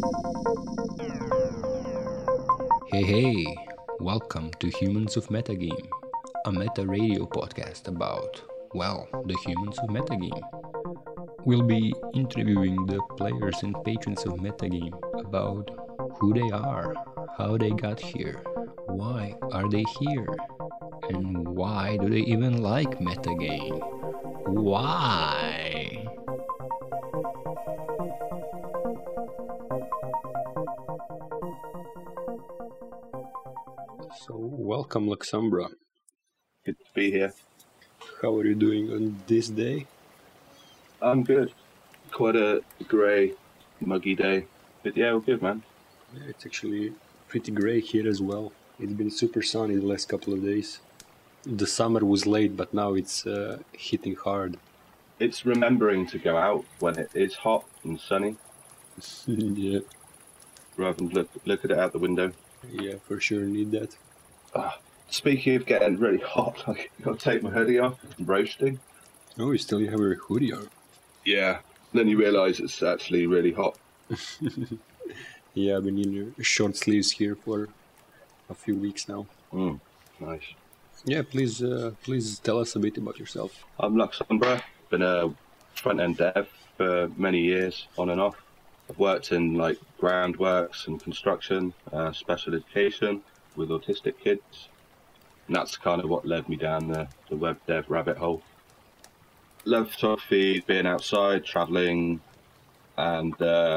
Hey, welcome to Humans of Metagame, a meta radio podcast about, well, the humans of Metagame. We'll be interviewing the players and patrons of Metagame about who they are, how they got here, why are they here, and why do they even like Metagame? Why? So, welcome, Luxumbra. Good to be here. How are you doing on this day? I'm good. Quite a grey, muggy day. But yeah, we're good, man. Yeah, it's actually pretty grey here as well. It's been super sunny the last couple of days. The summer was late, but now it's hitting hard. It's remembering to go out when it is hot and sunny, Yeah, rather than look at it out the window. yeah, for sure need that. Speaking of getting really hot, I've got to take my hoodie off. I'm roasting. Oh, you still have your hoodie on. Yeah. Then you realise it's actually really hot. Yeah, I've been in your short sleeves here for a few weeks now. Nice. Yeah, please tell us a bit about yourself. I'm Luxumbra. Been a front-end dev for many years, on and off. I've worked in like groundworks and construction, special education with autistic kids. And that's kind of what led me down the web dev rabbit hole. Love photography, being outside, travelling, and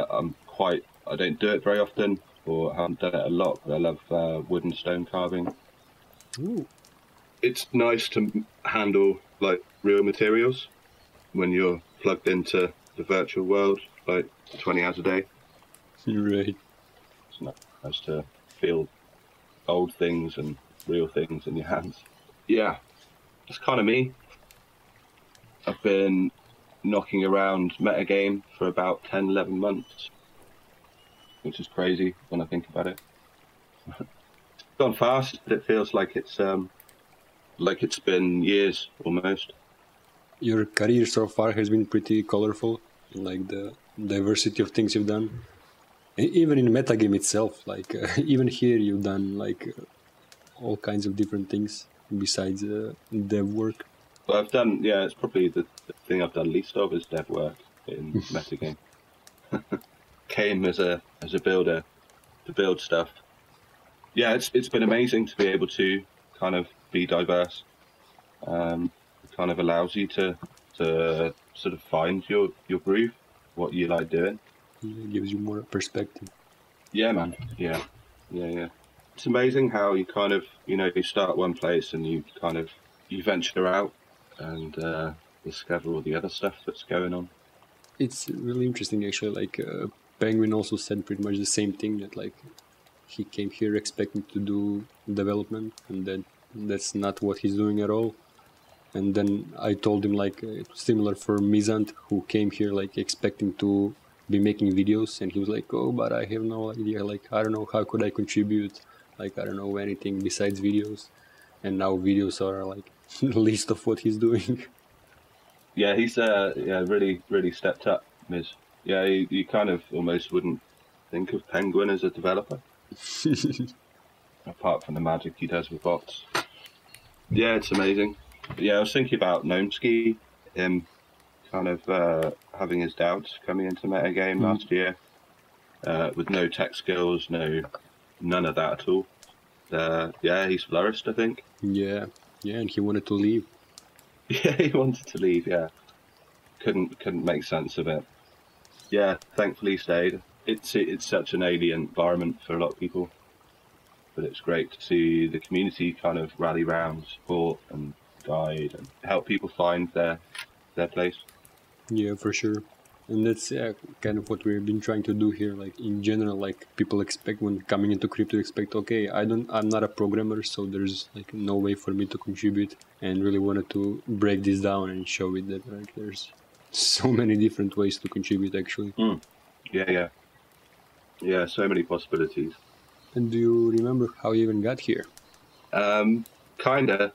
I don't do it very often, or haven't done it a lot, but I love wood and stone carving. Ooh. It's nice to handle like real materials when you're plugged into the virtual world, like 20 hours a day. Right. It's nice to feel old things and real things in your hands. Yeah, that's kind of me. I've been knocking around metagame for about 10, 11 months, which is crazy when I think about it. It's gone fast, but it feels like it's been years almost. Your career so far has been pretty colorful, like the diversity of things you've done. Even in metagame itself, like even here you've done like all kinds of different things besides dev work. Well, I've done, yeah, it's probably the thing I've done least of is dev work in metagame. Came as a builder to build stuff. Yeah, it's been amazing to be able to kind of be diverse. It kind of allows you to sort of find your groove, what you like doing. It gives you more perspective. Yeah, man. Yeah. It's amazing how you kind of, you start one place and you venture out and discover all the other stuff that's going on. It's really interesting, actually. Like Penguin also said pretty much the same thing, that like he came here expecting to do development, and that's not what he's doing at all. And then I told him like it's similar for Mizant, who came here like expecting to be making videos, and he was like, oh, but I have no idea, like I don't know how could I contribute, like I don't know anything besides videos. And now videos are like the least of what he's doing. Yeah, he's really, really stepped up, Miz. Yeah, you kind of almost wouldn't think of Penguin as a developer, apart from the magic he does with bots. Yeah, it's amazing. But yeah, I was thinking about Gnomeski, him kind of having his doubts coming into metagame last year, with no tech skills, none of that at all. Yeah, he's flourished, I think. Yeah, and he wanted to leave. Yeah, he wanted to leave. Yeah, couldn't make sense of it. Yeah, thankfully he stayed. It's such an alien environment for a lot of people, but it's great to see the community kind of rally round, support and guide and help people find their place. Yeah, for sure. And that's kind of what we've been trying to do here. Like in general, like people expect when coming into crypto, expect, okay, I'm not a programmer, so there's like no way for me to contribute. And really wanted to break this down and show it that like there's so many different ways to contribute actually. Yeah, so many possibilities. And do you remember how you even got here? Kinda.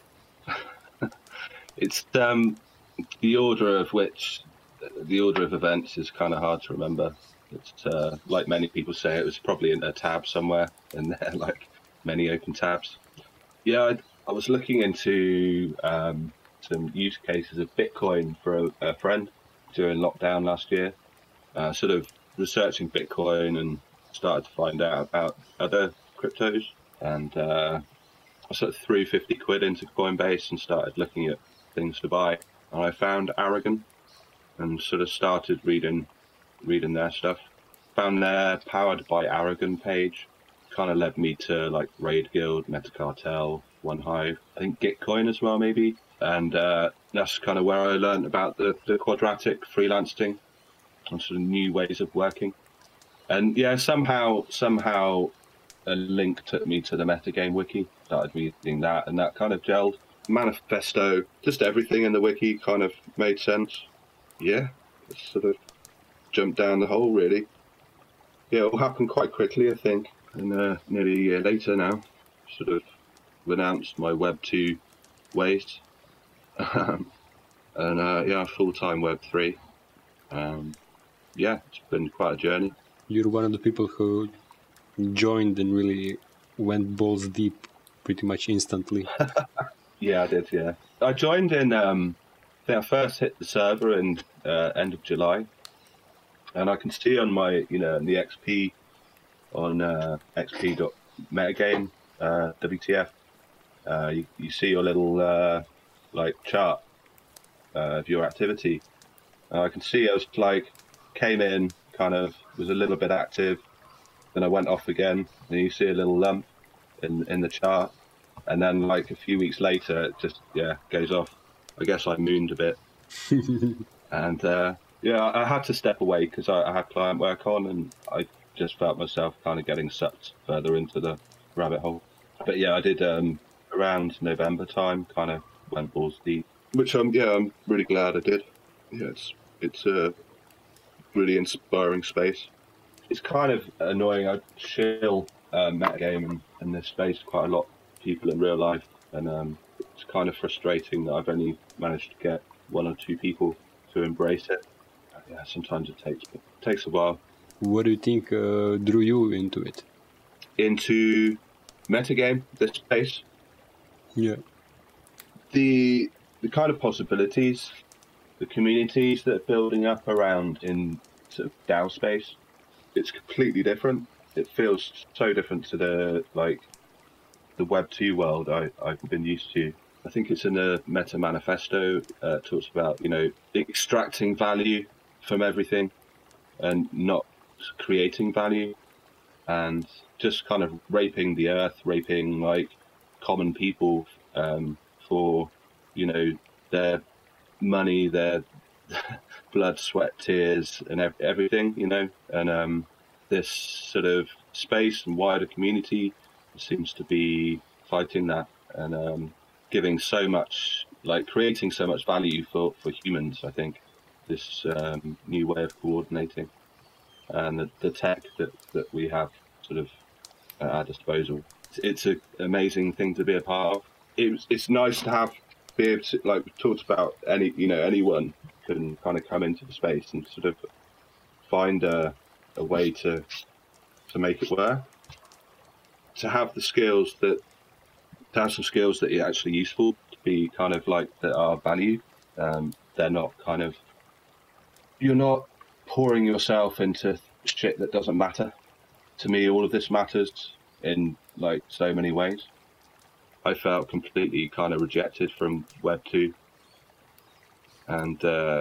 It's the order of events is kind of hard to remember. It's like many people say, it was probably in a tab somewhere in there, like many open tabs. Yeah, I was looking into some use cases of Bitcoin for a friend during lockdown last year. Sort of researching Bitcoin and started to find out about other cryptos. And I sort of threw 50 quid into Coinbase and started looking at things to buy. And I found Aragon and sort of started reading their stuff. Found their Powered by Aragon page. Kind of led me to like Raid Guild, Metacartel, One Hive, I think Gitcoin as well maybe. And that's kind of where I learned about the quadratic freelancing and sort of new ways of working. And yeah, somehow a link took me to the Metagame wiki. Started reading that, and that kind of gelled. Manifesto, just everything in the wiki kind of made sense. Yeah, it sort of jumped down the hole really. Yeah, it all happened quite quickly, I think. And nearly a year later now, sort of renounced my Web 2 ways. And yeah, full-time Web 3. Yeah, it's been quite a journey. You're one of the people who joined and really went balls deep pretty much instantly. Yeah, I did, yeah. I joined in, I think I first hit the server in end of July. And I can see on my, in the XP, on xp.metagame, WTF, you see your little, chart of your activity. I can see I was came in, kind of was a little bit active, then I went off again, and you see a little lump in the chart, and then a few weeks later it just goes off. I guess I mooned a bit, and I had to step away because I had client work on, and I just felt myself kind of getting sucked further into the rabbit hole. But yeah, I did around November time, kind of went balls deep, which I'm really glad I did. Yeah, it's a really inspiring space. It's kind of annoying. I chill metagame in this space quite a lot, people in real life, and it's kind of frustrating that I've only managed to get one or two people to embrace it. Yeah, sometimes it takes a while. What do you think drew you into it? Into metagame, this space? Yeah. The kind of possibilities, the communities that are building up around in sort of DAO space, it's completely different. It feels so different to the Web 2 world I've been used to. I think it's in the Meta Manifesto, talks about, extracting value from everything and not creating value, and just kind of raping the earth, raping common people for, their money, their blood, sweat, tears, and everything, and this sort of space and wider community seems to be fighting that and giving so much, creating so much value for humans. I think this new way of coordinating and the tech that we have sort of at our disposal. It's an amazing thing to be a part of. It's nice to be able to, we talked about, anyone can kind of come into the space and sort of find a way to make it work. To have the skills to have some skills that are actually useful, to be kind of that are valued. They're not you're not pouring yourself into shit that doesn't matter. To me, all of this matters in so many ways. I felt completely kind of rejected from Web 2, and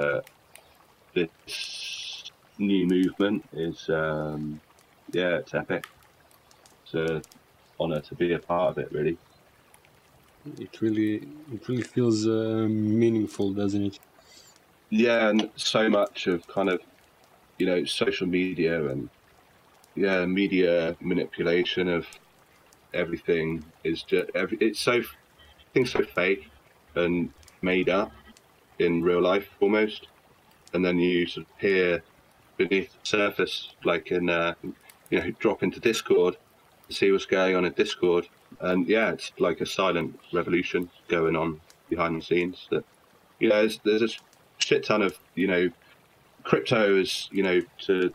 this new movement is it's epic. It's an honor to be a part of it, really. It really feels meaningful, doesn't it? Yeah, and so much of kind of social media and media manipulation of everything is just it's so fake and made up in real life almost, and then you sort of peer beneath the surface, drop into Discord, see what's going on in Discord, and it's like a silent revolution going on behind the scenes. That there's a shit ton of crypto is to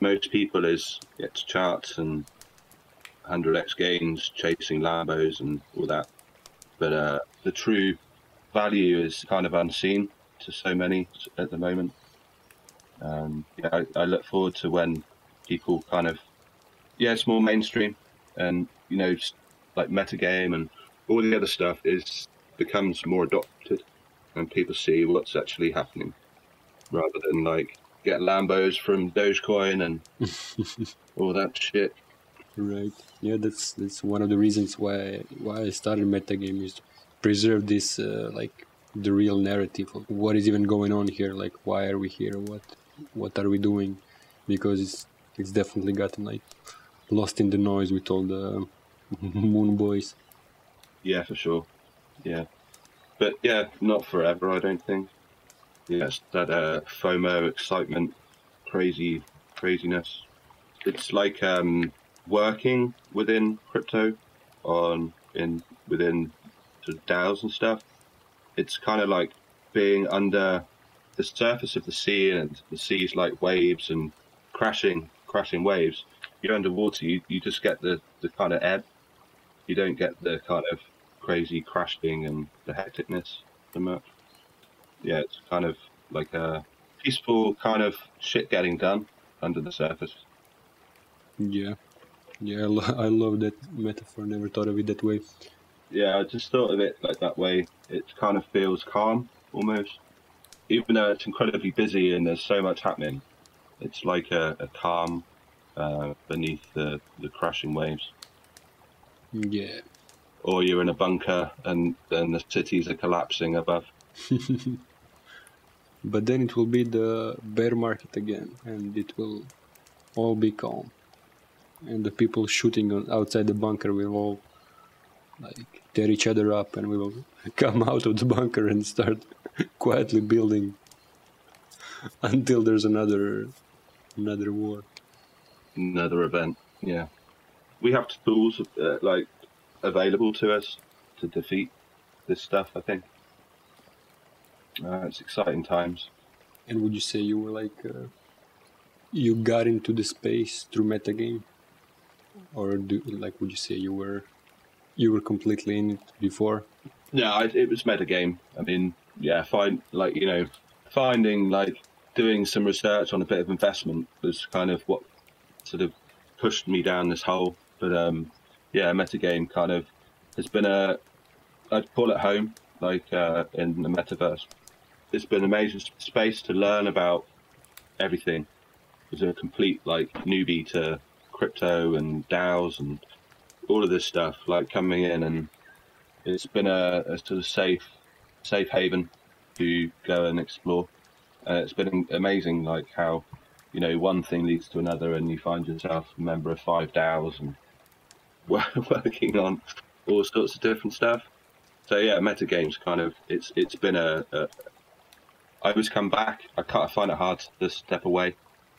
most people is get to charts and 100x gains, chasing Lambos and all that. But the true value is kind of unseen to so many at the moment. Yeah, I look forward to when people kind of, it's more mainstream, and just like metagame and all the other stuff becomes more adopted, and people see what's actually happening, rather than like get Lambos from Dogecoin and all that shit. Right. Yeah, that's one of the reasons why I started metagame, is to preserve this like the real narrative of what is even going on here, like why are we here, what are we doing, because it's definitely gotten like lost in the noise with all the moon boys. Yeah, for sure. Yeah, but yeah, not forever, I don't think. Yeah, it's that FOMO, excitement, craziness. It's like working within crypto within sort of DAOs and stuff. It's kind of like being under the surface of the sea, and the sea's like waves and crashing waves. You're underwater, you just get the kind of ebb. You don't get the kind of crazy crashing and the hecticness so much. Yeah, it's kind of like a peaceful kind of shit getting done under the surface. Yeah, I love that metaphor. Never thought of it that way. Yeah, I just thought of it like that way. It kind of feels calm, almost. Even though it's incredibly busy and there's so much happening, it's like a calm beneath the crashing waves. Yeah. Or you're in a bunker and then the cities are collapsing above. But then it will be the bear market again, and it will all be calm. And the people shooting outside the bunker will all like tear each other up, and we will come out of the bunker and start quietly building until there's another war. Another event, yeah. We have tools like available to us to defeat this stuff, I think. It's exciting times. And would you say you were like you got into the space through metagame, or would you say you were completely in it before? Yeah, it was metagame. I mean, yeah, finding like doing some research on a bit of investment was kind of what sort of pushed me down this hole. But yeah, metagame kind of has been I'd call it home, like in the metaverse. It's been an amazing space to learn about everything. As a complete like newbie to crypto and DAOs and all of this stuff, like coming in, and it's been a sort of safe haven to go and explore. It's been amazing, like how one thing leads to another, and you find yourself a member of 5 DAOs and working on all sorts of different stuff. So yeah, metagames kind of it's been I always come back. I find it hard to step away.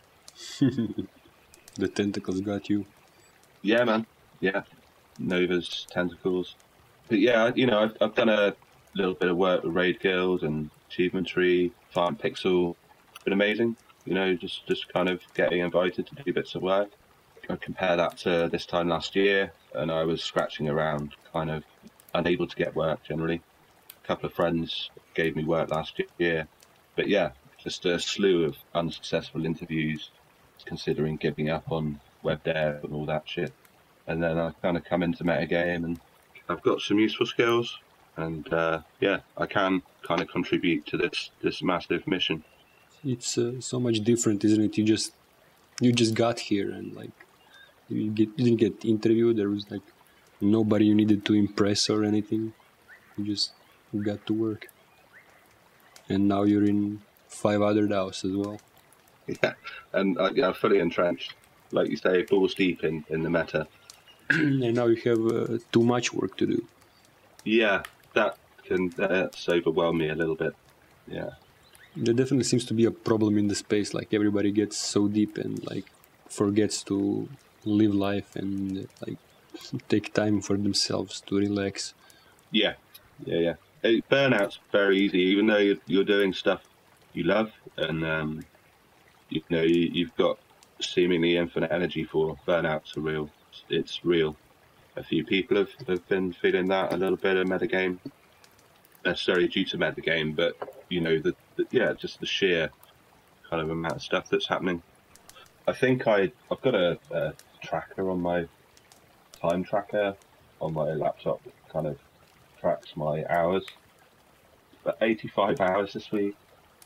The tentacles got you. Yeah, man. Yeah, Nova's tentacles. But yeah, I've done a little bit of work with Raid Guild and Achievement Tree, Farm Pixel. It's been amazing. Just kind of getting invited to do bits of work. I compare that to this time last year, and I was scratching around, kind of unable to get work generally. A couple of friends gave me work last year, but yeah, just a slew of unsuccessful interviews, considering giving up on web dev and all that shit. And then I kind of come into metagame, and I've got some useful skills, and yeah, I can kind of contribute to this massive mission. It's so much different, isn't it? You just got here, and like you didn't get interviewed. There was like nobody you needed to impress or anything. You just got to work, and now you're in 5 other DAOs as well. Yeah, and fully entrenched, like you say, balls deep in the meta. And now you have too much work to do. Yeah, that's overwhelmed me a little bit. Yeah. There definitely seems to be a problem in the space. Like everybody gets so deep and like forgets to live life and like take time for themselves to relax. Yeah. Burnout's very easy, even though you're doing stuff you love, and you've got seemingly infinite energy for. Burnout's real. It's real. A few people have been feeling that a little bit in metagame, necessarily due to metagame, but you know, just the sheer kind of amount of stuff that's happening. I think I've got a tracker on my time tracker on my laptop that kind of tracks my hours. But 85 hours this week.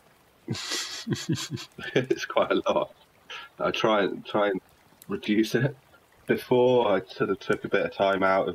It's quite a lot. I try and reduce it. Before I sort of took a bit of time out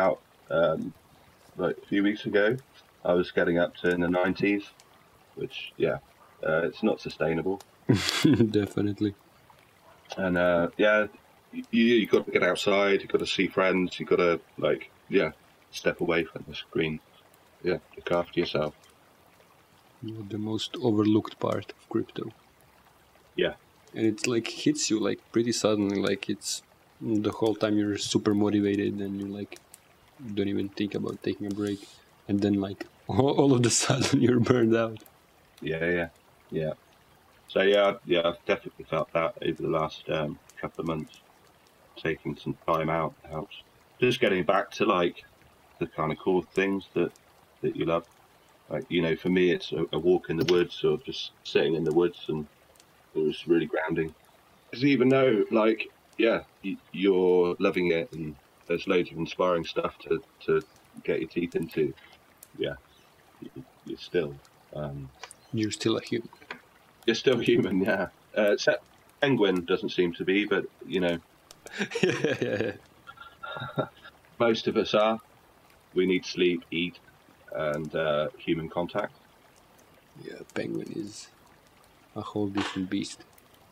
like a few weeks ago. I was getting up to in the 90s, which it's not sustainable. Definitely. And you got to get outside. You got to see friends. You got to step away from the screen. Yeah, look after yourself. The most overlooked part of crypto. Yeah. And it's like hits you like pretty suddenly, like it's the whole time you're super motivated and you like don't even think about taking a break, and then like all of a sudden you're burned out. Yeah. So I've definitely felt that over the last couple of months. Taking some time out helps. Just getting back to like the kind of core things that you love. Like, you know, for me, it's a walk in the woods or just sitting in the woods, and it was really grounding. Because even though, like, you're loving it and there's loads of inspiring stuff to get your teeth into, you're still... You're still a human. You're still human, yeah. Except Penguin doesn't seem to be, but, you know... yeah. Most of us are. We need sleep, eat, and human contact. Yeah, Penguin is a whole different beast.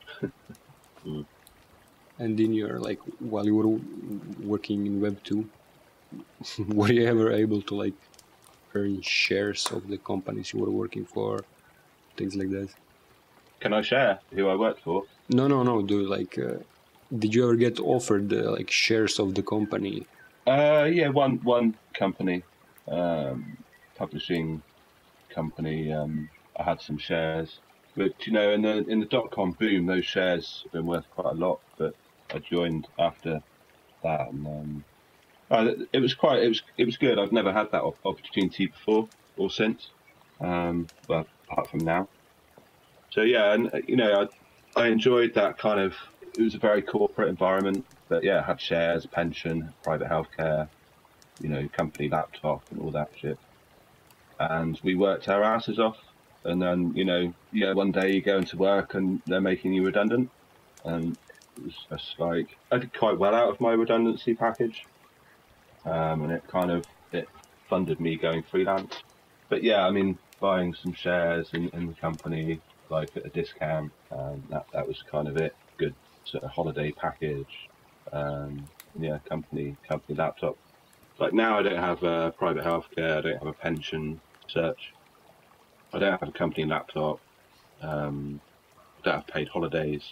And in your, like, while you were working in Web 2, were you ever able to, like, earn shares of the companies you were working for, things like that? Can I share who I worked for? No, dude, like, did you ever get offered, like, shares of the company? One company, publishing company, I had some shares. But, you know, in the dot-com boom, those shares have been worth quite a lot, but I joined after that, and it was good. I've never had that opportunity before or since, well, apart from now. So yeah, and you know, I enjoyed that kind of. It was a very corporate environment, but yeah, I had shares, pension, private healthcare, you know, company laptop, and all that shit. And we worked our asses off, and then you know, one day you go into work and they're making you redundant, and it was just like I did quite well out of my redundancy package, and it funded me going freelance. But yeah, I mean, buying some shares in the company, like at a discount, that was kind of it. Good sort of holiday package, company laptop. Like now I don't have private healthcare, I don't have a pension search, I don't have a company laptop, I don't have paid holidays.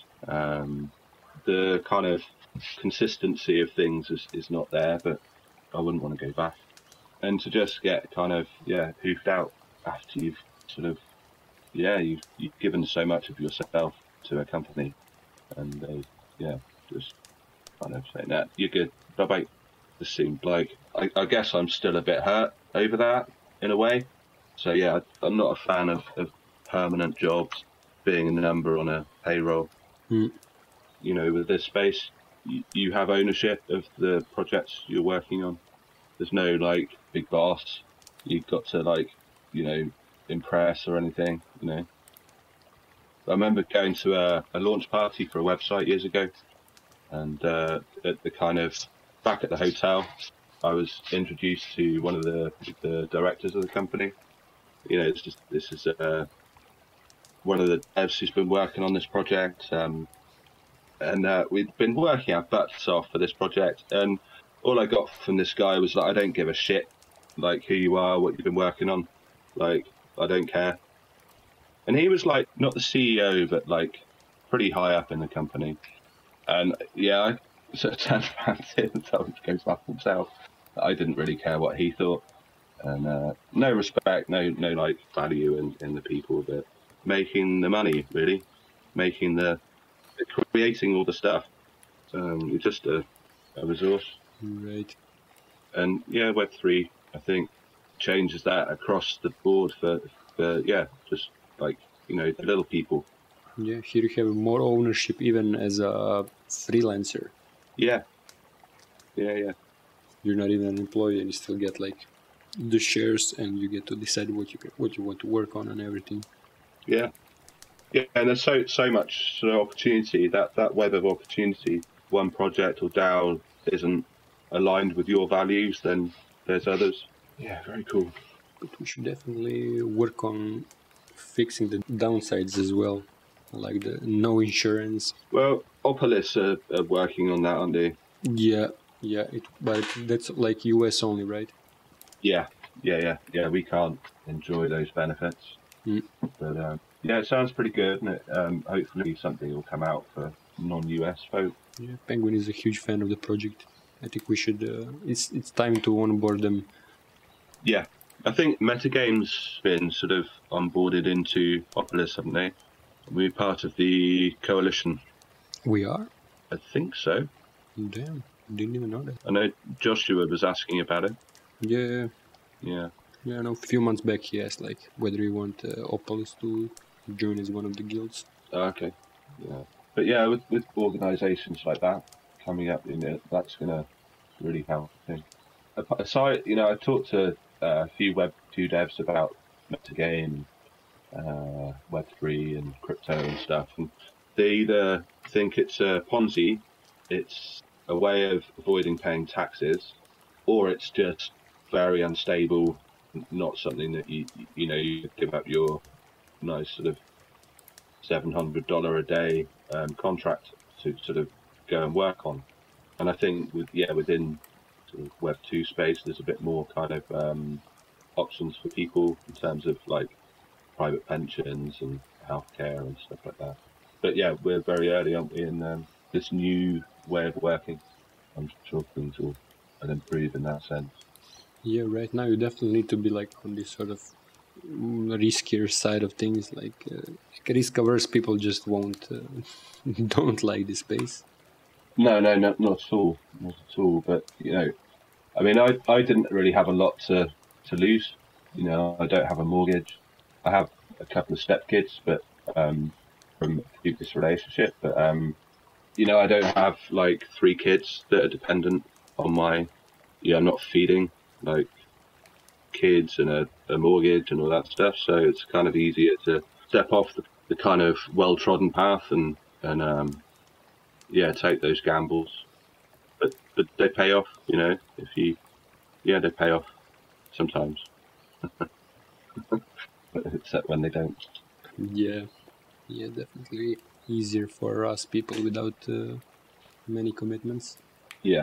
The kind of consistency of things is not there, but I wouldn't want to go back. And to just get kind of, hoofed out after you've sort of, you've given so much of yourself to a company, and they, just kind of saying that, you're good, bye-bye. This seemed like, I guess I'm still a bit hurt over that, in a way. So yeah, I'm not a fan of permanent jobs, being a number on a payroll. You know, with this space, you have ownership of the projects you're working on. There's no like big boss you've got to like, impress or anything, I remember going to a launch party for a website years ago, and at the kind of back at the hotel, I was introduced to one of the directors of the company. This is one of the devs who's been working on this project, and we'd been working our butts off for this project, and all I got from this guy was like, I don't give a shit, like, who you are, what you've been working on, like, I don't care. And he was like, not the CEO, but like pretty high up in the company. And I sort of turned around to him and told him to go fuck himself. I didn't really care what he thought. And no respect, no like value in the people, but making the money, really. Making the creating all the stuff. You're just a resource. Right. And yeah, Web3, I think, changes that across the board for just like, the little people. Yeah, here you have more ownership even as a freelancer. Yeah. Yeah. You're not even an employee and you still get like the shares and you get to decide what you want to work on and everything. Yeah. Yeah, and there's so much sort of opportunity, that web of opportunity. One project or DAO isn't aligned with your values, then there's others. Yeah, very cool. But we should definitely work on fixing the downsides as well, like the no insurance. Well, Opolis are working on that, aren't they? Yeah, but that's like US only, right? Yeah. We can't enjoy those benefits. But yeah, it sounds pretty good, and hopefully something will come out for non-US folk. Yeah, Penguin is a huge fan of the project. I think we should. It's time to onboard them. Yeah, I think Metagame's been sort of onboarded into Opolis, haven't they? We're part of the coalition. We are? I think so. Damn, didn't even know that. I know Joshua was asking about it. Yeah. Yeah. Yeah, I know. A few months back he asked like whether we want Opolis to join as one of the guilds. Okay. Yeah. But yeah, with organisations like that coming up, that's gonna really help. I think. Aside, I talked to a few Web2 devs about Metagame, Web3 and crypto and stuff, and they either think it's a Ponzi, it's a way of avoiding paying taxes, or it's just very unstable, not something that you give up your nice sort of $700 a day contract to sort of go and work on. And I think within sort of Web2 space, there's a bit more kind of options for people in terms of like private pensions and healthcare and stuff like that. But yeah, we're very early, aren't we, in this new way of working. I'm sure things will improve in that sense. Yeah, right now you definitely need to be like on this sort of riskier side of things. Like risk-averse people just don't like this space. No, not at all, not at all. But I mean, I didn't really have a lot to lose. I don't have a mortgage. I have a couple of stepkids, but from a previous relationship. But I don't have like 3 kids that are dependent on my. I'm not feeding like kids and a mortgage and all that stuff. So it's kind of easier to step off the kind of well-trodden path and take those gambles. But they pay off, they pay off sometimes. Except when they don't. Yeah, definitely easier for us people without many commitments. Yeah.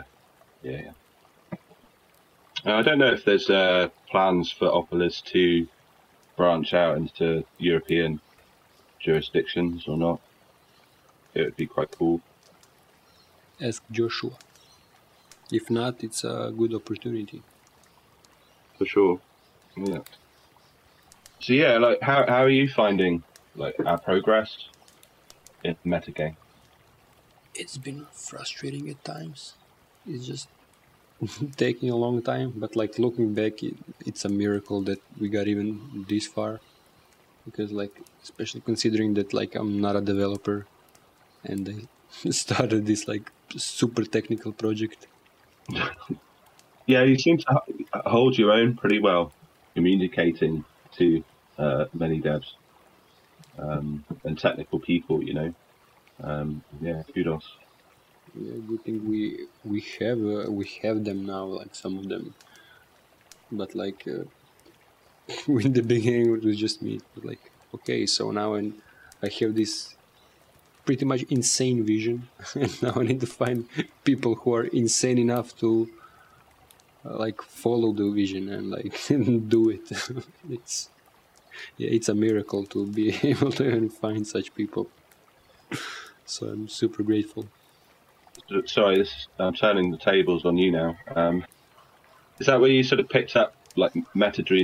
I don't know if there's plans for Opolis to branch out into European jurisdictions or not. It would be quite cool. Ask Joshua. If not, it's a good opportunity. For sure. Yeah. So yeah, like how are you finding like our progress in Metagame? It's been frustrating at times. It's just taking a long time, but like looking back, it's a miracle that we got even this far. Because like, especially considering that like I'm not a developer, and I started this like super technical project. Yeah, you seem to hold your own pretty well, communicating to many devs and technical people. Yeah, kudos. Yeah, good thing we have them now, like some of them. But like in the beginning, it was just me. Like, okay, so now I have this pretty much insane vision, and now I need to find people who are insane enough to like follow the vision and like do it. It's a miracle to be able to even find such people. So I'm super grateful. Sorry, I'm turning the tables on you now. Is that where you sort of picked up like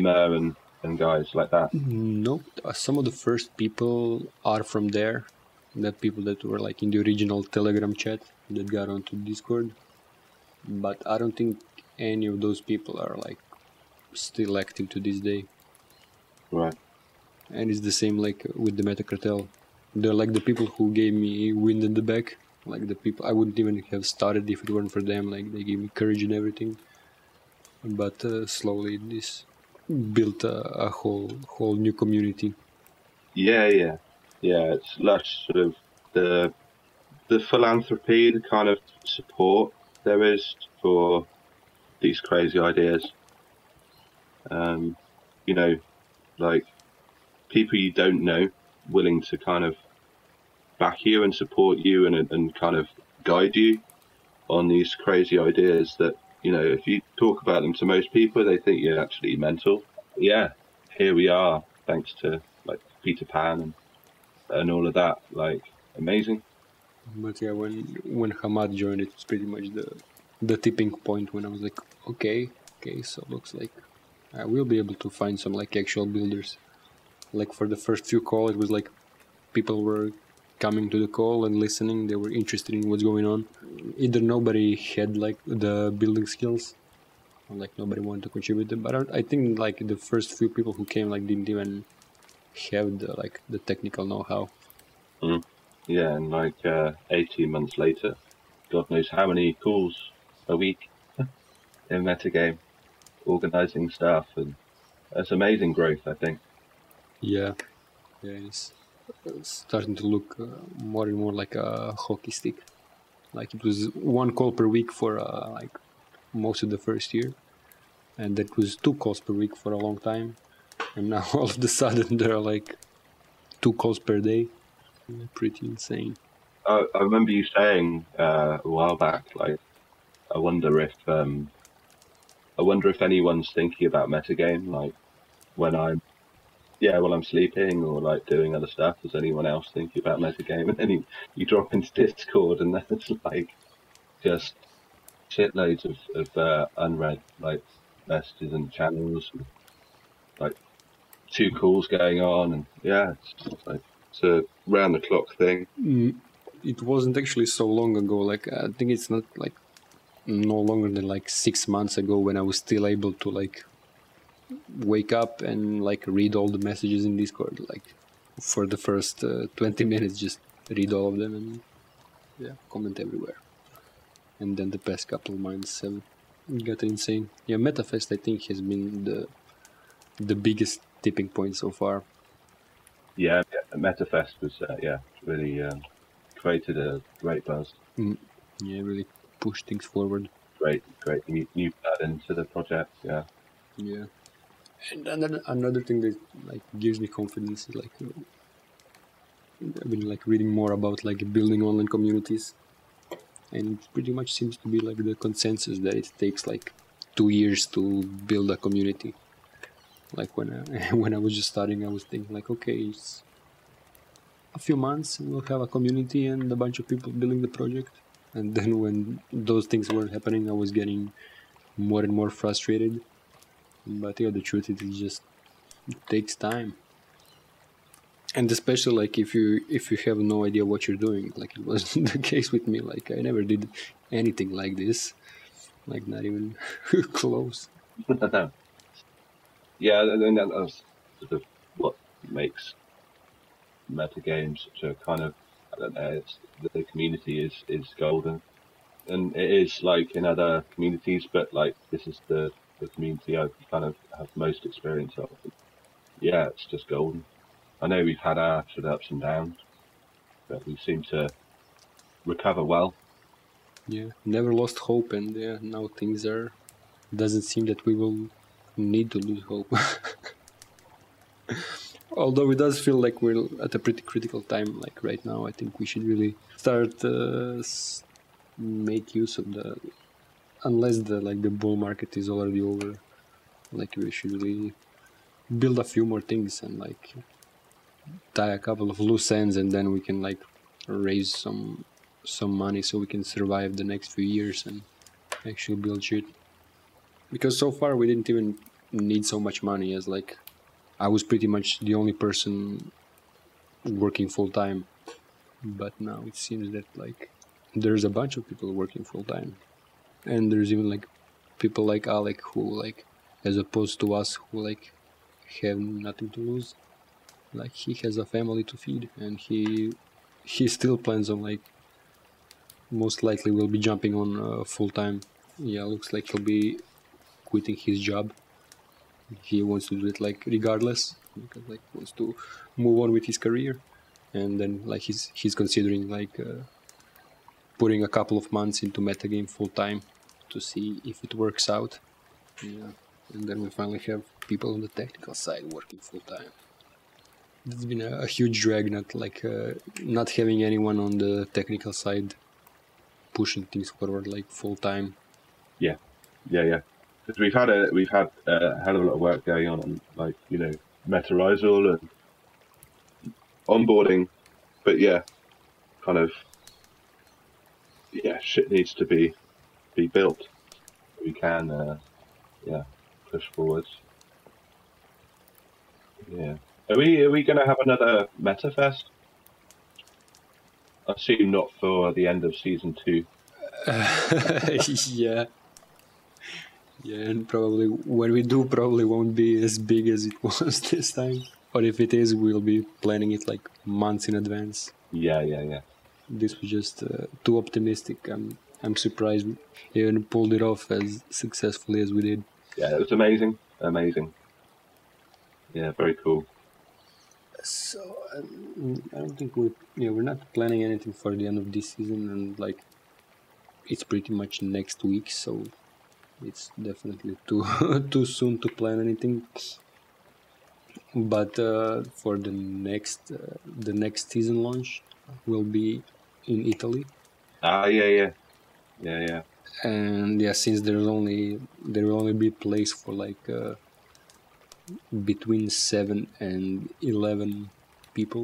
MetaDreamer and guys like that? No, some of the first people are from there, the people that were like in the original Telegram chat that got onto Discord, but I don't think any of those people are like still active to this day. Right. And it's the same like with the Meta Cartel. They're like the people who gave me wind in the back. Like the people I wouldn't even have started if it weren't for them. Like they gave me courage and everything. But slowly this built a whole new community. Yeah. It's less sort of the philanthropy, the kind of support there is for these crazy ideas. You know, like people you don't know willing to kind of back you and support you and kind of guide you on these crazy ideas that, you know, if you talk about them to most people, they think you're actually mental. Yeah, here we are, thanks to like Peter Pan and all of that. Like, amazing. But yeah, when Hamad joined, it was pretty much the tipping point when I was like, okay, so looks like I will be able to find some like actual builders. Like for the first few calls, it was like people were coming to the call and listening. They were interested in what's going on. Either nobody had like the building skills, or like nobody wanted to contribute them. But I think like the first few people who came like didn't even have the technical know-how. Yeah, and like 18 months later, God knows how many calls a week in Metagame, organizing stuff, and that's amazing growth, I think. Yeah, it's starting to look more and more like a hockey stick. Like it was one call per week for like most of the first year, and that was 2 calls per week for a long time, and now all of a sudden there are like 2 calls per day. Pretty insane. I remember you saying a while back, like, I wonder if anyone's thinking about metagame, like when I'm sleeping or like doing other stuff. Is anyone else thinking about metagame? And then you drop into Discord, and then it's like just shitloads of unread like messages and channels, and, like 2 calls going on, and yeah, it's a round the clock thing. It wasn't actually so long ago. Like I think it's not like no longer than like 6 months ago when I was still able to like wake up and like read all the messages in Discord. Like for the first 20 minutes, just read all of them and comment everywhere. And then the past couple of months have got insane. Yeah, MetaFest I think has been the biggest tipping point so far. Yeah, MetaFest was really created a great buzz. Yeah, really pushed things forward. Great new blood into the project. Yeah. And another thing that like gives me confidence is like I've been like reading more about like building online communities, and it pretty much seems to be like the consensus that it takes like 2 years to build a community. Like when I was just starting, I was thinking like, okay, it's a few months and we'll have a community and a bunch of people building the project. And then when those things weren't happening, I was getting more and more frustrated. But yeah, the truth is, it takes time. And especially like if you have no idea what you're doing, like it wasn't the case with me. Like I never did anything like this, like not even close. Yeah, and that's sort of what makes metagame such a kind of, I don't know, it's, the community is golden, and it is like in other communities, but like this is the community I kind of have most experience of. Yeah, it's just golden. I know we've had our sort of ups and downs, but we seem to recover well. Yeah, never lost hope, and yeah, now things are. Doesn't seem that we will need to lose hope. Although it does feel like we're at a pretty critical time, like right now. I think we should really start make use of the, unless the bull market is already over. Like we should really build a few more things and like tie a couple of loose ends, and then we can like raise some money so we can survive the next few years and actually build shit. Because so far we didn't even need so much money, as like I was pretty much the only person working full time. but now it seems that like there's a bunch of people working full time, and there's even like people like Alec who like, as opposed to us who like have nothing to lose, like he has a family to feed, and he still plans on like most likely will be jumping on full time. Yeah, looks like he'll be quitting his job. He wants to do it like regardless, because like wants to move on with his career, and then like he's considering like putting a couple of months into metagame full time to see if it works out. Yeah, and then we finally have people on the technical side working full time. It's been a huge drag, not having anyone on the technical side pushing things forward like full time. Yeah. Because we've had a hell of a lot of work going on like, you know, Metarizal and onboarding, but yeah, kind of, yeah, shit needs to be built. We can, push forwards. Yeah. Are we going to have another MetaFest? I assume not for the end of season 2. Yeah, and probably when we do, probably won't be as big as it was this time. Or if it is, we'll be planning it like months in advance. Yeah. This was just too optimistic. I'm surprised we even pulled it off as successfully as we did. Yeah, it was amazing. Yeah, very cool. So I don't think we're not planning anything for the end of this season, and like it's pretty much next week, so it's definitely too soon to plan anything. But for the next season launch will be in Italy. Yeah. And yeah, since there will only be place for like between 7 and 11 people,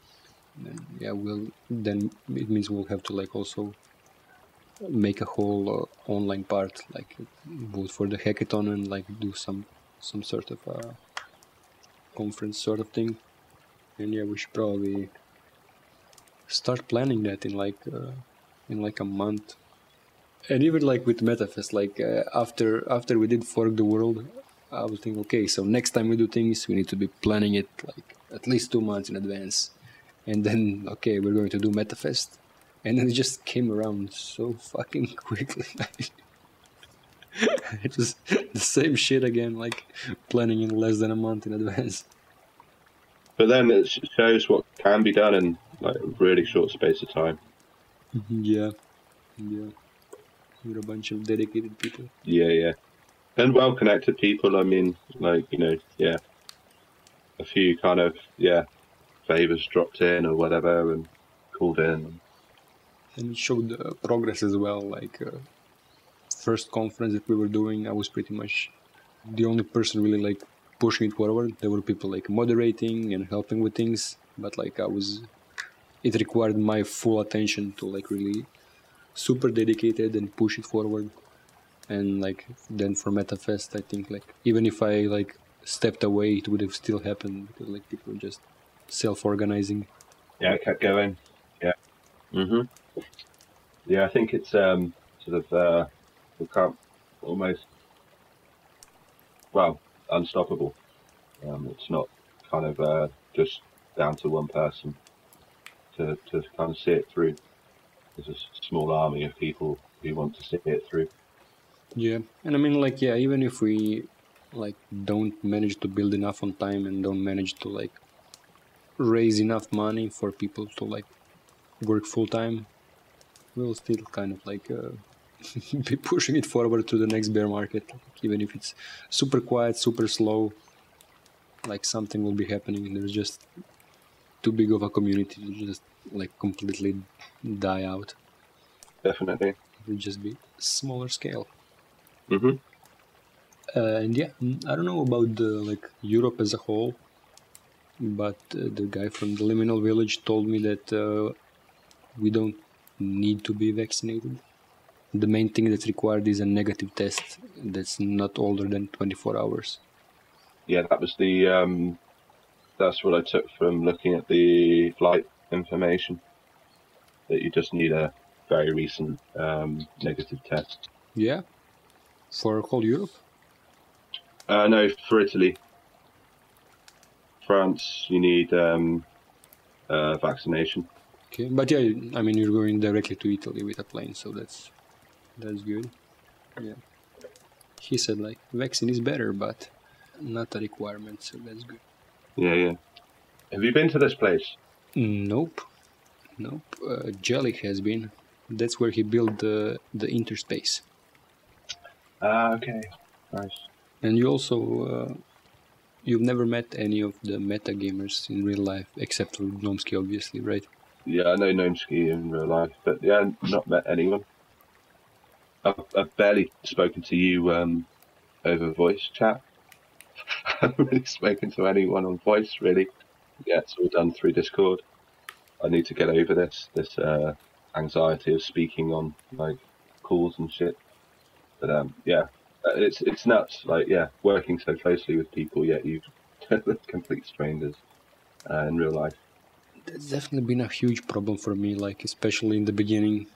then it means we'll have to like also make a whole online part, like both for the hackathon and like do some sort of conference sort of thing. And yeah, we should probably start planning that in like a month. And even like with MetaFest, like after we did Fork the World, I was thinking, okay, so next time we do things, we need to be planning it like at least 2 months in advance. And then, okay, we're going to do MetaFest. And then it just came around so fucking quickly. It was the same shit again, like planning in less than a month in advance. But then it shows what can be done in like a really short space of time. Yeah. We're a bunch of dedicated people. Yeah. And well-connected people. I mean, like, you know, yeah. A few kind of, favors dropped in or whatever and called in. And it showed progress as well. Like, first conference that we were doing, I was pretty much the only person really like pushing it forward. There were people like moderating and helping with things, but like it required my full attention to like really super dedicated and push it forward. And like then for MetaFest, I think like even if I like stepped away, it would have still happened because like people were just self-organizing. Yeah, it kept going. Yeah. Yeah, I think it's sort of become almost, well, unstoppable. It's not kind of just down to one person to kind of see it through. There's a small army of people who want to see it through. Yeah, and I mean, like, yeah, even if we like don't manage to build enough on time and don't manage to like raise enough money for people to like work full time, we'll still kind of like be pushing it forward to the next bear market. Like, even if it's super quiet, super slow, like something will be happening. There's just too big of a community to just like completely die out. Definitely. It will just be smaller scale. And yeah, I don't know about like Europe as a whole, but the guy from the Liminal Village told me that we don't need to be vaccinated. The main thing that's required is a negative test that's not older than 24 hours. Yeah, that was that's what I took from looking at the flight information. that you just need a very recent negative test. Yeah, for whole Europe. No, for Italy. France, you need vaccination. Okay, but yeah, I mean you're going directly to Italy with a plane, so that's good. Yeah, he said like vaccine is better, but not a requirement, so that's good. Yeah. Have you been to this place? Nope. Jelly has been. That's where he built the interspace. Okay, nice. And you also you've never met any of the meta gamers in real life, except for Gnomsky, obviously, right? Yeah, I know Gnomsky in real life, but yeah, not met anyone. I've barely spoken to you over voice chat. I haven't really spoken to anyone on voice, really. Yeah, it's all done through Discord. I need to get over this anxiety of speaking on like calls and shit. But yeah, it's nuts. Like, yeah, working so closely with people, yet you complete strangers in real life. That's definitely been a huge problem for me, like especially in the beginning.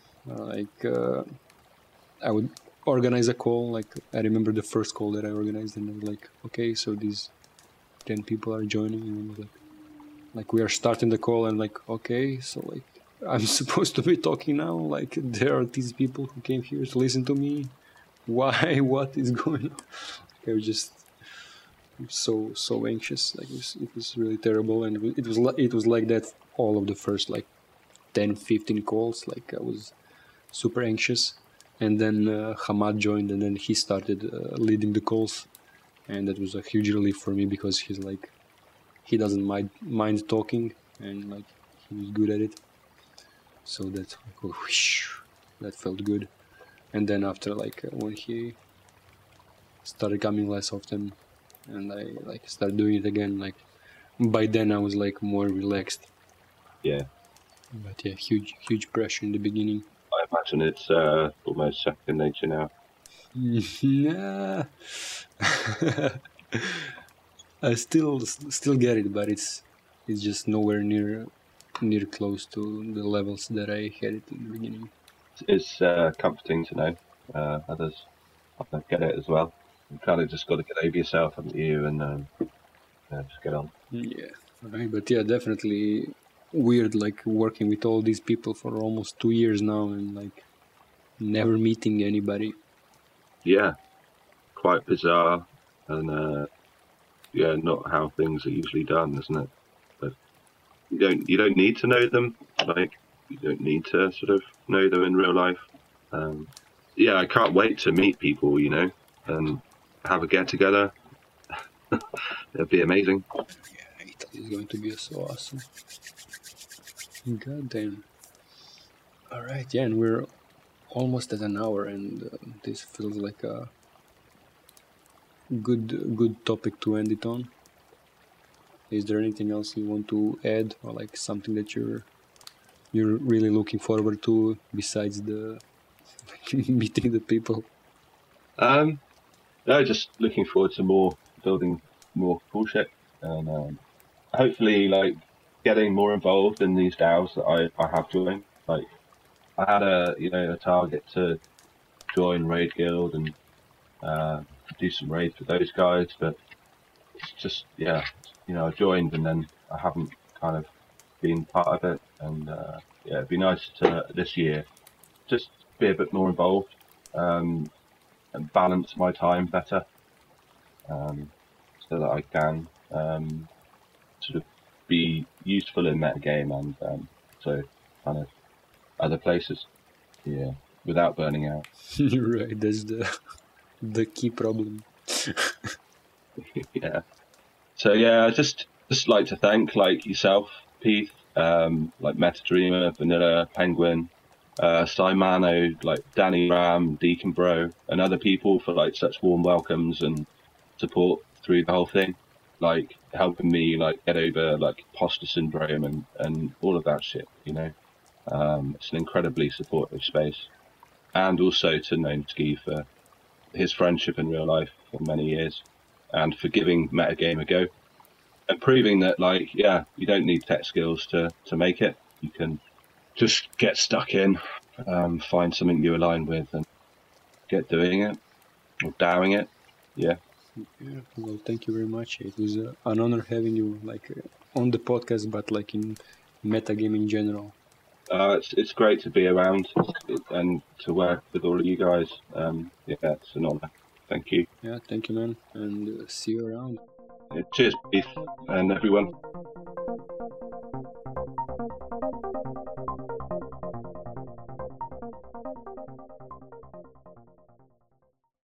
I would organize a call. Like I remember the first call that I organized, and I was like, okay, so these 10 people are joining, and I was like we are starting the call, and like, okay, so like I'm supposed to be talking now. Like there are these people who came here to listen to me. Why? What is going on? I was just so anxious. Like it was really terrible, and it was like that all of the first like 10-15 calls. Like I was super anxious, and then Hamad joined, and then he started leading the calls, and that was a huge relief for me because he doesn't mind talking, and like he was good at it. So that that felt good. And then after like when he started coming less often, and I like started doing it again, like by then I was like more relaxed. Yeah. But yeah, huge pressure in the beginning. I imagine it's almost second nature now. Nah. I still get it, but it's just nowhere near close to the levels that I had it in the beginning. It's comforting to know others get it as well. You kind of just got to get over yourself, haven't you, and just get on. Yeah, right. But yeah, definitely weird, like working with all these people for almost 2 years now, and like never meeting anybody. Yeah, quite bizarre, and yeah, not how things are usually done, isn't it? But you don't need to know them. Like you don't need to sort of know them in real life. Yeah, I can't wait to meet people, you know, and have a get together. It'd be amazing. Yeah, Italy is going to be so awesome. God damn. All right, yeah, and we're almost at an hour, and this feels like a good topic to end it on. Is there anything else you want to add, or like something that you're really looking forward to besides the meeting the people? No, just looking forward to building more cool shit, and hopefully like getting more involved in these DAOs that I have joined. Like I had a target to join Raid Guild and do some raids with those guys, but it's just I joined and then I haven't kind of been part of it, and yeah, it'd be nice to this year just be a bit more involved and balance my time better, so that I can sort of be useful in metagame and so kind of other places, yeah, without burning out. Right, that's the key problem. Yeah. So yeah, I just like to thank like yourself, Pete, like MetaDreamer, Vanilla, Penguin, Simano, like Danny Ram, Deacon Bro, and other people for like such warm welcomes and support through the whole thing, like helping me like get over like imposter syndrome and all of that shit, you know. It's an incredibly supportive space, and also to Gnomsky for his friendship in real life for many years, and for giving metagame a go, and proving that like, yeah, you don't need tech skills to make it. You can just get stuck in, find something you align with, and get doing it or doing it. Yeah. Yeah, well, thank you very much. It was an honor having you on the podcast, but like in metagame in general. It's great to be around and to work with all of you guys. Yeah, it's an honor. Thank you. Yeah, thank you, man, and see you around. Cheers, Beef, and everyone.